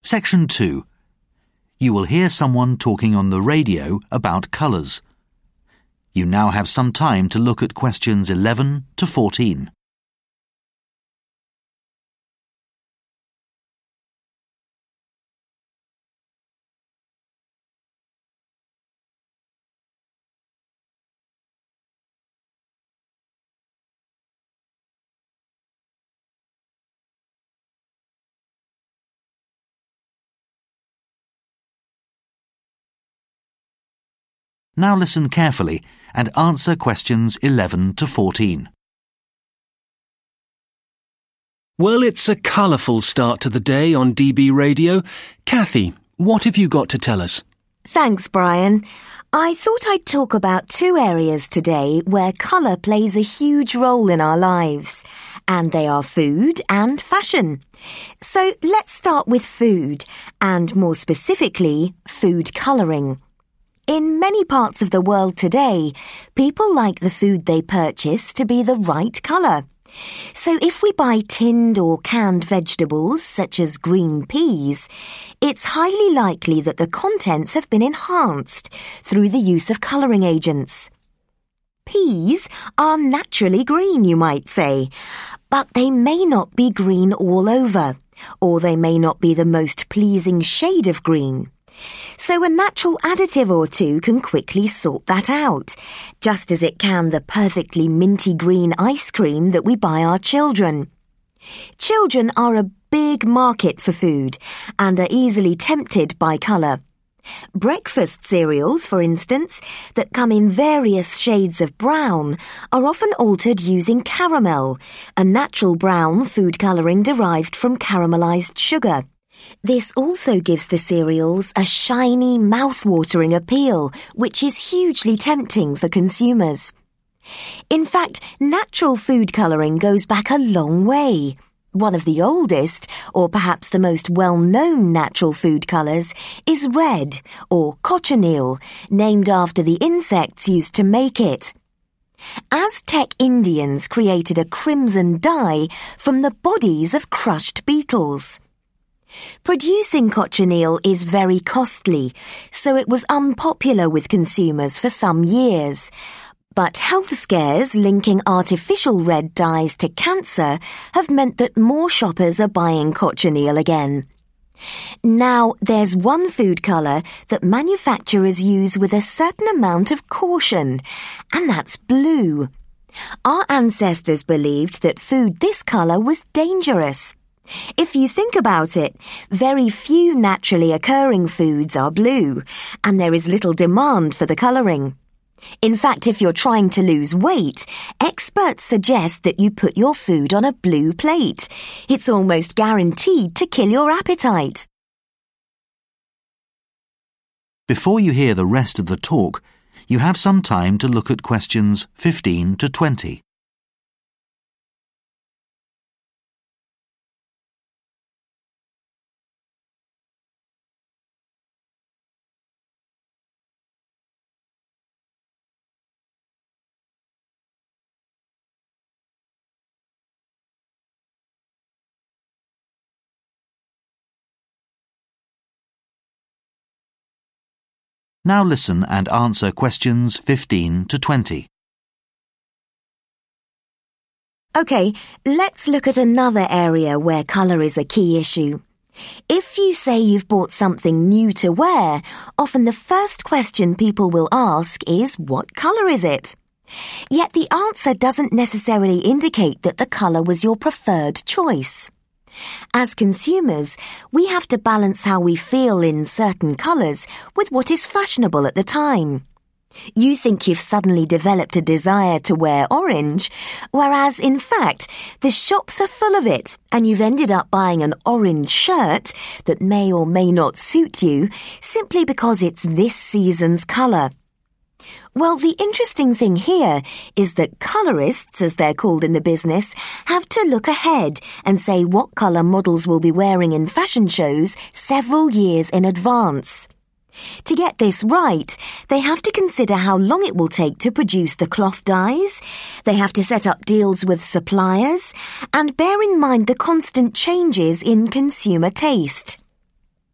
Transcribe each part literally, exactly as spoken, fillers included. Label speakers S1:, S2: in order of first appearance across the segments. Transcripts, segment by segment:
S1: Section two. You will hear someone talking on the radio about colours. You now have some time to look at questions eleven to fourteen. Now listen carefully and answer questions eleven to fourteen.
S2: Well, it's a colourful start to the day on D B Radio. Kathy, what have you got to tell us?
S3: Thanks, Brian. I thought I'd talk about two areas today where colour plays a huge role in our lives, and they are food and fashion. So let's start with food, and more specifically, food colouring. In many parts of the world today, people like the food they purchase to be the right colour. So if we buy tinned or canned vegetables, such as green peas, it's highly likely that the contents have been enhanced through the use of colouring agents. Peas are naturally green, you might say, but they may not be green all over, or they may not be the most pleasing shade of green. So a natural additive or two can quickly sort that out, just as it can the perfectly minty green ice cream that we buy our children. Children are a big market for food and are easily tempted by colour. Breakfast cereals, for instance, that come in various shades of brown are often altered using caramel, a natural brown food colouring derived from caramelised sugar. This also gives the cereals a shiny, mouth-watering appeal, which is hugely tempting for consumers. In fact, natural food colouring goes back a long way. One of the oldest, or perhaps the most well-known natural food colours, is red, or cochineal, named after the insects used to make it. Aztec Indians created a crimson dye from the bodies of crushed beetles. Producing cochineal is very costly, so it was unpopular with consumers for some years. But health scares linking artificial red dyes to cancer have meant that more shoppers are buying cochineal again. Now, there's one food colour that manufacturers use with a certain amount of caution, and that's blue. Our ancestors believed that food this colour was dangerous. If you think about it, very few naturally occurring foods are blue, and there is little demand for the colouring. In fact, if you're trying to lose weight, experts suggest that you put your food on a blue plate. It's almost guaranteed to kill your appetite.
S1: Before you hear the rest of the talk, you have some time to look at questions fifteen to twenty. Now listen and answer questions fifteen to twenty.
S3: OK, let's look at another area where colour is a key issue. If you say you've bought something new to wear, often the first question people will ask is, what colour is it? Yet the answer doesn't necessarily indicate that the colour was your preferred choice. As consumers, we have to balance how we feel in certain colours with what is fashionable at the time. You think you've suddenly developed a desire to wear orange, whereas in fact, the shops are full of it and you've ended up buying an orange shirt that may or may not suit you simply because it's this season's colour. Well, the interesting thing here is that colourists, as they're called in the business, have to look ahead and say what colour models will be wearing in fashion shows several years in advance. To get this right, they have to consider how long it will take to produce the cloth dyes, they have to set up deals with suppliers, and bear in mind the constant changes in consumer taste.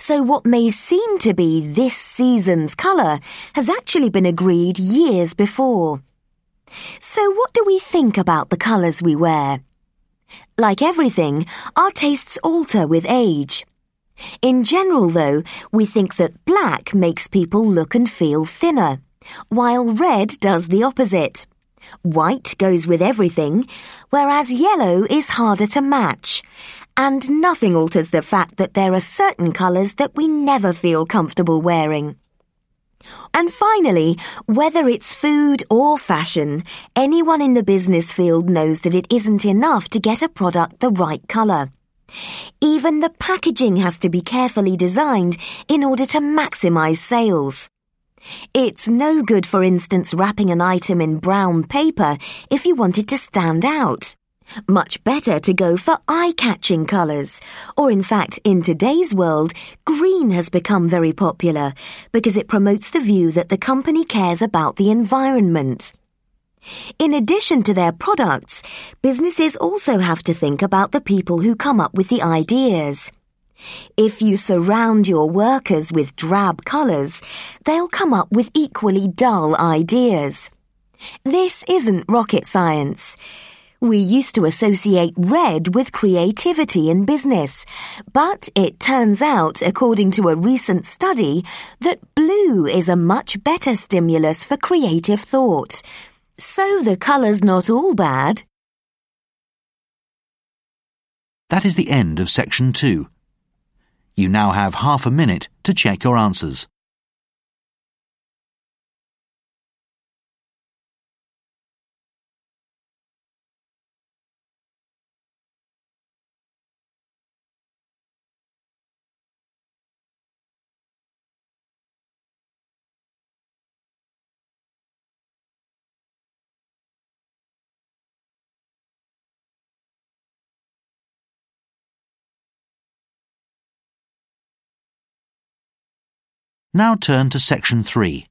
S3: So what may seem to be this season's colour has actually been agreed years before. So what do we think about the colours we wear? Like everything, our tastes alter with age. In general, though, we think that black makes people look and feel thinner, while red does the opposite. White goes with everything, whereas yellow is harder to match. And nothing alters the fact that there are certain colours that we never feel comfortable wearing. And finally, whether it's food or fashion, anyone in the business field knows that it isn't enough to get a product the right colour. Even the packaging has to be carefully designed in order to maximise sales. It's no good, for instance, wrapping an item in brown paper if you want it to stand out. Much better to go for eye-catching colours, or in fact, in today's world, green has become very popular because it promotes the view that the company cares about the environment. In addition to their products, businesses also have to think about the people who come up with the ideas. If you surround your workers with drab colours, they'll come up with equally dull ideas. This isn't rocket science. We used to associate red with creativity in business, but it turns out, according to a recent study, that blue is a much better stimulus for creative thought. So the colour's not all bad.
S1: That is the end of section two. You now have half a minute to check your answers. Now turn to section three.